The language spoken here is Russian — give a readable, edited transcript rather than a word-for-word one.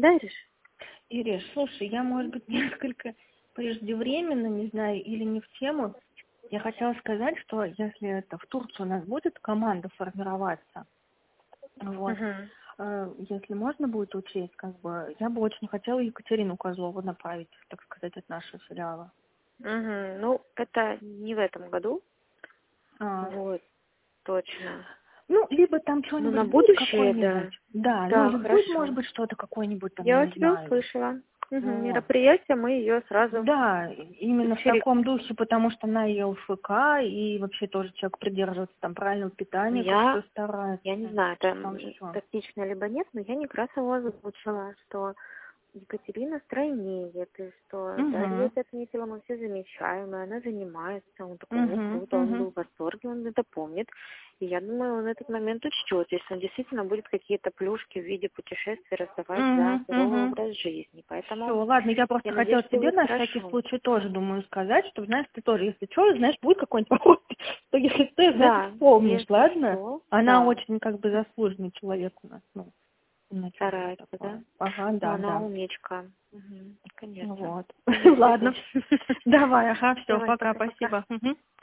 Да, Ириш? Ириш, слушай, я, может быть, несколько преждевременно, не знаю, или не в тему. Я хотела сказать, что если это в Турции у нас будет команда формироваться, вот, если можно будет учесть, как бы, я бы очень хотела Екатерину Козлову направить, так сказать, от нашего филиала. Ну, это не в этом году. Вот, точно. Ну, либо там Ну, что-нибудь на будет будущее, да. какое-нибудь. Да, Да, ну, или будет, хорошо. может быть, что-то какое-нибудь там, Я я у не тебя знаю. услышала. Вот. Мероприятие, мы ее сразу... Да, именно в таком духе, потому что она и ЛФК, и вообще тоже человек придерживается там правильного питания, как-то старается. Я не знаю, это тактично либо нет, но я Некрасову озвучила, что Екатерина стройнее, и что Дарья это отметила, мы все замечаем, и она занимается, он такой, круто, он был в восторге, он это помнит. И я думаю, он этот момент учтет, если он действительно будет какие-то плюшки в виде путешествий раздавать за здоровый образ жизни. Поэтому все, ладно, я просто хотела тебе на всякий случай тоже, думаю, сказать, чтобы, знаешь, ты тоже, если что, знаешь, будет какой-нибудь поход, то если ты, значит, вспомнишь, ладно? Она очень, как бы, заслуженный человек у нас, ну. Старается, да? Ага, да, она умничка. Конечно. Вот. Ладно. Давай, ага, все, пока, спасибо.